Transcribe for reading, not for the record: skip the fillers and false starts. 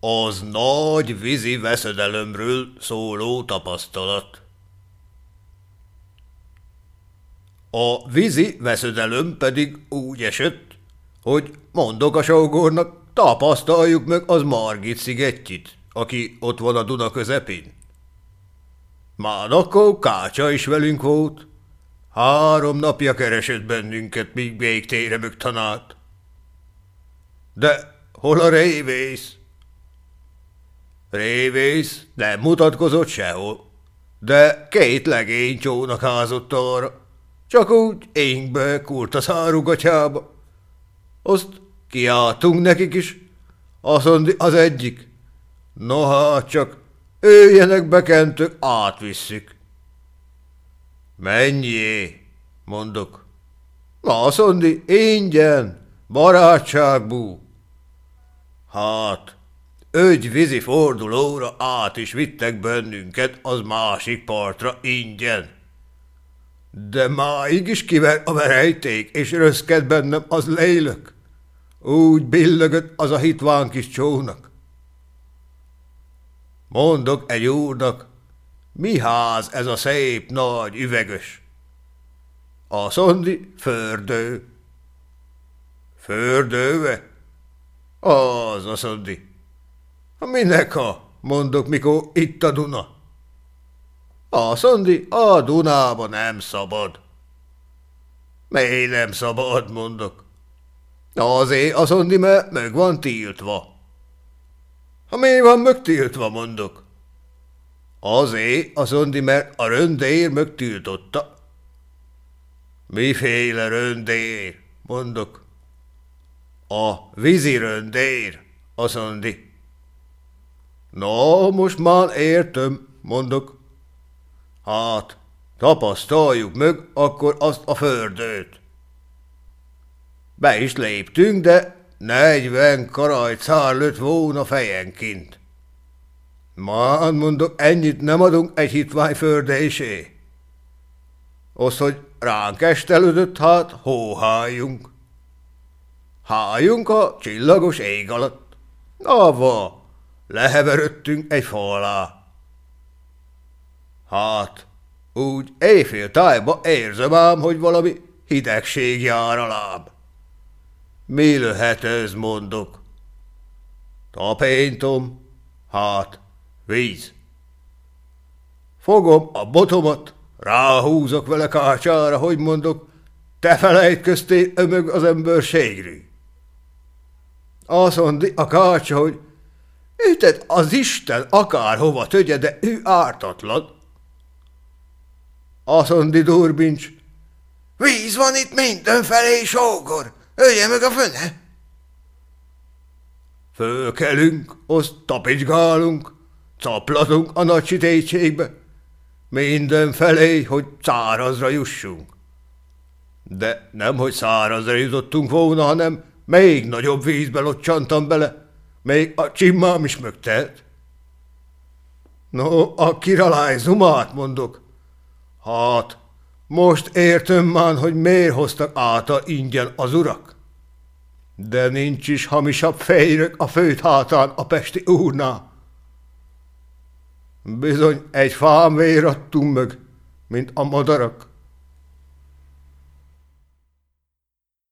Az nagy vízi veszedelemről szóló tapasztalat. A vízi veszedelem pedig úgy esett, hogy mondok a sógornak, tapasztaljuk meg az Margit szigetjét, aki ott van a Duna közepén. Már akkor Kácsa is velünk volt. 3 napja keresett bennünket, míg végtére mögtanált. De hol a révész? Révész nem mutatkozott sehol, de 2 legény csónakázott arra, csak úgy énkbe kurt a szárugatyába. Azt kiáltunk nekik is, azt mondja az egyik, no hát csak őjenek bekentök, átvisszük. Mennyi? Mondok. Azt mondja, ingyen, barátságból. Hát, 5 vízi fordulóra át is vittek bennünket az másik partra ingyen. De máig is kiver a verejték, és röszked bennem az lélök. Úgy billögött az a hitván kis csónak. Mondok egy úrnak, mi ház ez a szép nagy üvegös? Azt mondi, fördő. Fördőve? Az, azt mondi. Minek ha? Mondok, mikor itt a Duna. Azt mondi, a Dunába nem szabad. Miért nem szabad, mondok. Azért, azt mondi, mert meg van tiltva. Ha mi van mög tiltva, mondok. Azért, azt mondi, mert a röndér mög tiltotta. Miféle röndér, mondok. A vízi röndér, azt mondi. No, most már értem, mondok. Hát, tapasztaljuk meg akkor azt a fördőt. Be is léptünk, de 40 karajtszár lőtt volna fejenként. Már mondok, ennyit nem adunk egy hitvány fördésé. Az, hogy ránk estelődött, hát hóháljunk. Háljunk a csillagos ég alatt. Avva, leheverődtünk egy fa alá. Hát, úgy éjfél tájba érzem ám, hogy valami hidegség jár a láb. Mi lehet ez, mondok? Tapéntom, hát víz. Fogom a botomat, ráhúzok vele Kácsára, hogy mondok, te felejtkeztél ömög az emberségről. Azt mondi a Kácsa, hogy őtet az Isten akárhova tögye, de ő ártatlan. Azt mondi Durbincs, víz van itt mindenfelé, sógor, ölje meg a föne. Fölkelünk, azt tapicsgálunk, caplatunk a nagy sitétségbe, mindenfelé, hogy szárazra jussunk. De nem, hogy szárazra jutottunk volna, hanem még nagyobb vízbe locsantam bele, még a csimmám is mögtelt. No, a kiralály zumát, mondok. Hát, most értem már, hogy miért hoztak át a ingyen az urak. De nincs is hamisabb fejrök a főt hátán a pesti úrnál. Bizony egy fám vér adtunk meg, mint a madarak.